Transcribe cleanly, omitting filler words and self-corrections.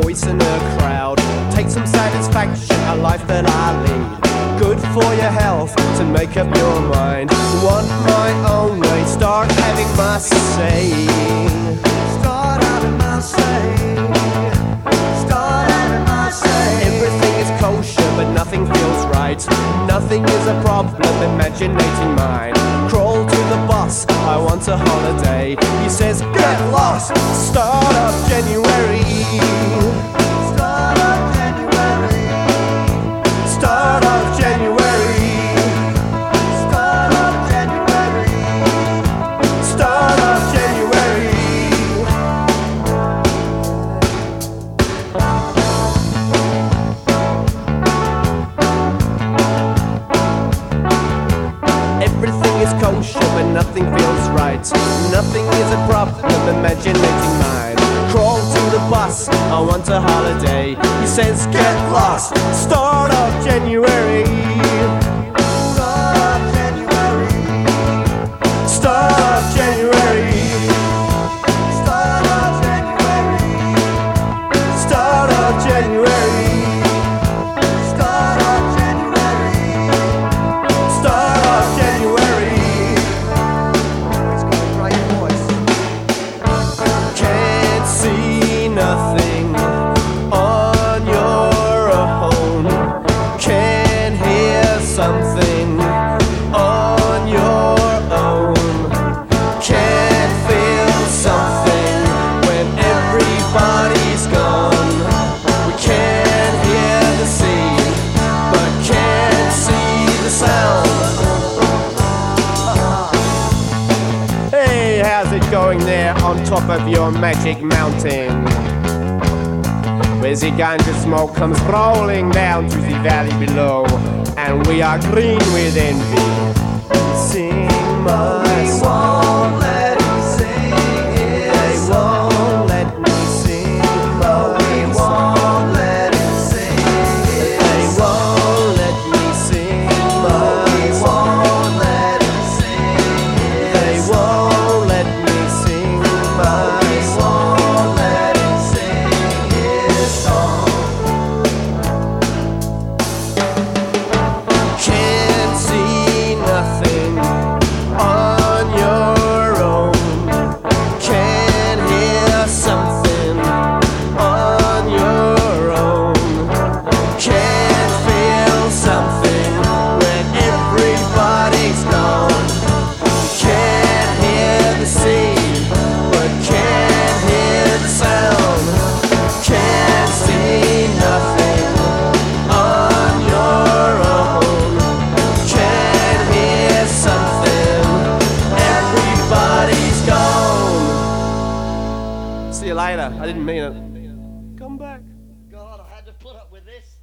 voice in a crowd. Take some satisfaction, a life that I lead. Good for your health, to make up your mind. Want my own way, start having my say. Start having my say. Start having my say. Everything is kosher, but nothing feels right. Nothing is a problem, imaginating mine. Crawl to the boss, I want a holiday. He says, get lost, start of January. Start of January. Start of January. Start of January. Start of January. Everything is kosher, but nothing feels right. Nothing is a problem, imaginating mine. Crawl to the bus, I want a holiday. He says, get lost, start of January. Start of January. Start of January. Start of January. Start of January. Start of January. Start of January. It's got a great voice. Can't see nothing on your own. Can't hear something on your own. Can't feel something when everybody's gone. We can't hear the sea, but can't see the sound. Hey, how's it going there on top of your magic mountain? Where's the ganja smoke comes rolling down to the valley below, and we are green with envy. Sing my song. Won't let me sing it. They won't let me sing my song. Won't let me sing it. They won't let me sing my song. Won't let me sing it. They won't let me sing my song. Won't let me sing his song. Can't see nothing on your own. Can't hear something on your own. Can't feel something when everybody's gone. Can't hear the sea, but can't hear the sound. Can't see nothing on your own. Can't hear something, everybody's gone. See you later, I didn't mean it. Come back. God, I had to put up with this.